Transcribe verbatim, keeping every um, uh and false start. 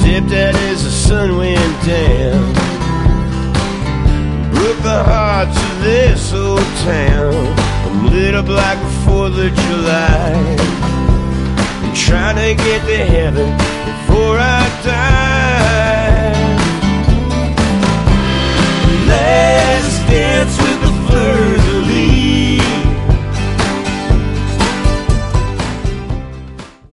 Stepdad as the sun went down, broke the hearts of this old town. I'm lit up like the fourth of July, I'm trying to get to heaven before I die.